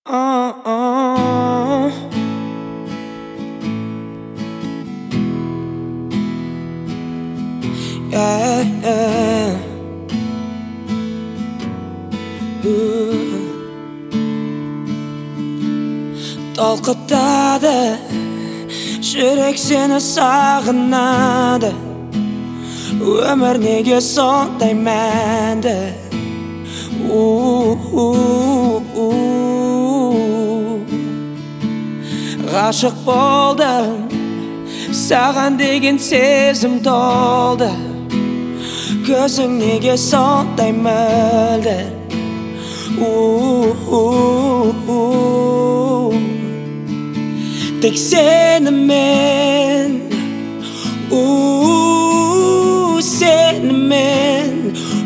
Oh, yeah, yeah. Толқытады, жүрек сені сағынады. Өмір неге сондай мәнді? Ғашық болдым, саған деген сезім толды. Көзің неге сондай мөлдір? Тек сенімен, сенімен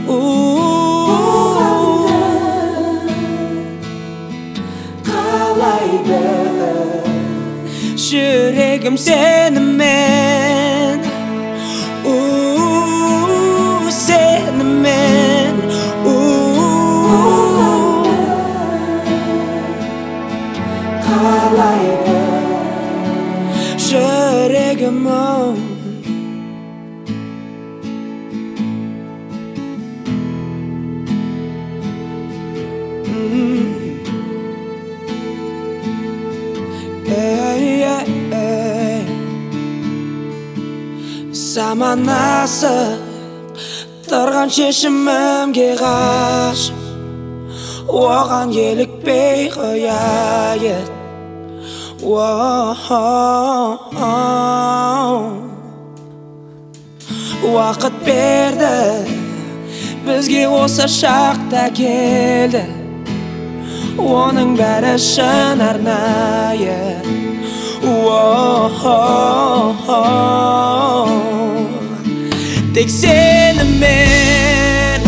қалайды жүрегім сенімен, сенімен қалайды жүрегім. Заман асық тұрған шешімімге ғашық, оған елікпей қояйық. Уақыт берді, бізге осы шақта келді. Оның бәрі шын арнайы. Тек сенімен,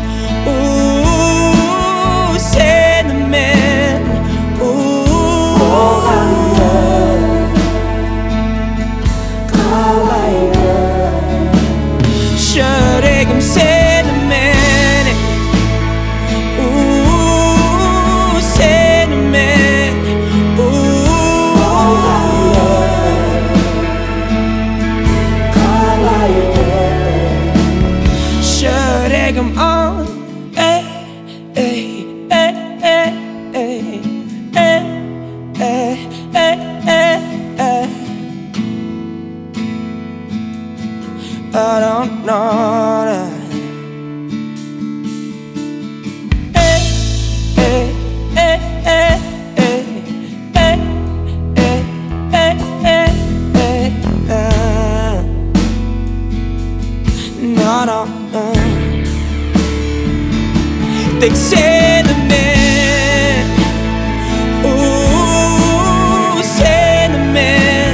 сенімен қалайды жүрегім сенімен, сенімен жүрегім. I don't know. No. Tек сенімен, сенімен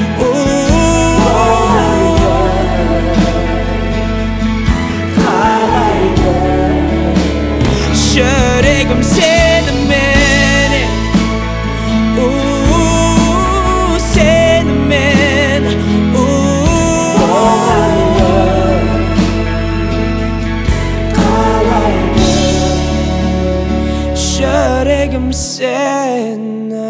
қалайды жүрегім сенімен, сенімен жүрегім сені.